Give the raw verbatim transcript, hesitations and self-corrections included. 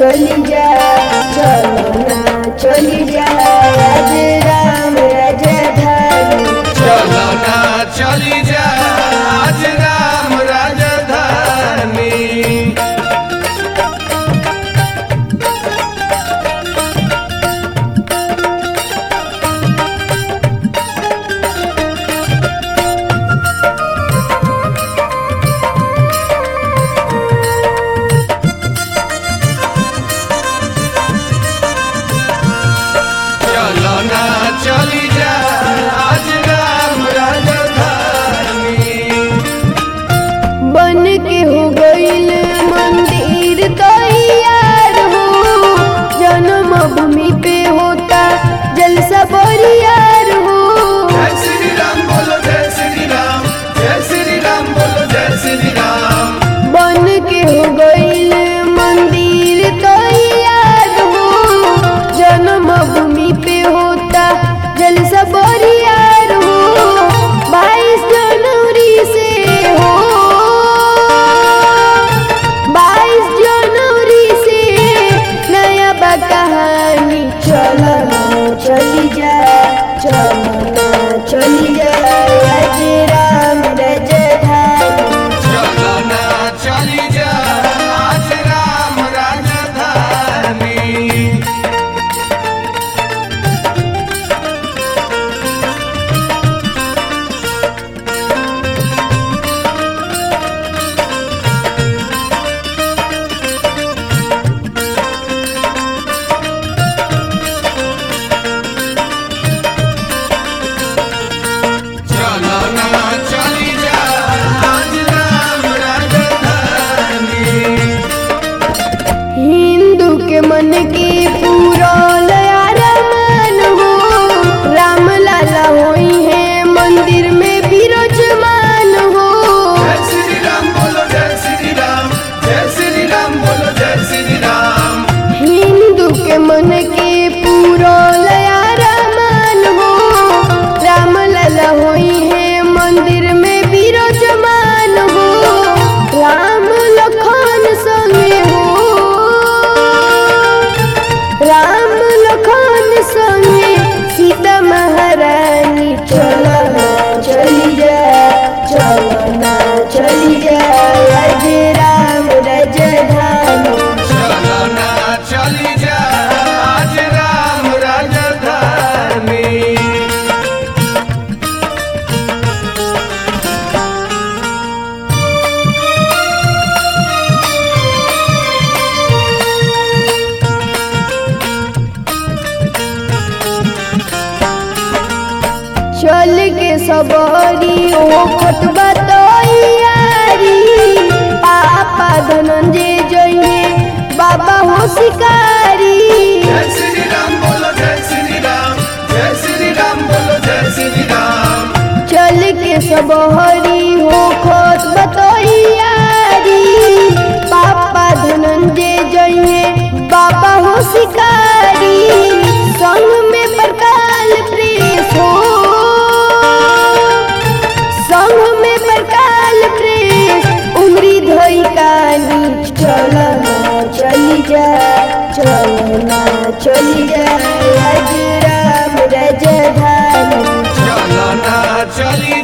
चली जा चलो ना चली जा आज राम राजधानी चलो ना चली जा आज राम राजधानी। चलो ना चली जा आज राम राजधानी। बन के हो गईल मंदिर तैयार हो जन्मभूमि पे होता जलसा बरियार हो। जय श्री राम बोलो जय श्री राम, जय श्री राम बोलो जय श्री राम। बन के हो गईल मंदिर तैयार हो जन्मभूमि पे होता जलसा बरियार हो। बाईस जनवरी से हो बाईस जनवरी से नया बा कहानी चलो ना चली जा चलो ना चली जा आज राम राजधानी चलो ना चली जा आज राम राजधानी। चलो ना चली जा आज राम राजधानी। हिंदू के मन की पूरा अरमान हो राम लाला होई है मंदिर में विराजमान हो। जय श्री राम बोलो जय श्री राम, जय श्री राम बोलो जय श्री राम। हिंदू के मन के पूरा अरमान हो राम लाला होई है मंदिर में विराजमान हो। राम लखन संगे हो राम लखन संगे सीता महारानी चलो ना चली जा चलो ना चली जा आज राम राजधानी चलो ना चली जा आज राम राजधानी। चल के सबरी ओ खतबा तैयारी पापा धनंजय जइए बाबा हो शिकारी। जय श्री राम बोलो जय श्री राम, जय श्री राम बोलो जय श्री राम। चल के सबहरी हो खतबा तैयारी पापा धनंजय जइए बाबा हो शिकारी। संग में प्रकाल प्रेस हो संग में प्रकाल प्रेस उमरी धोई कानी चलो ना चली जा चलो ना चली जा आज राम राजधानी चलो ना चली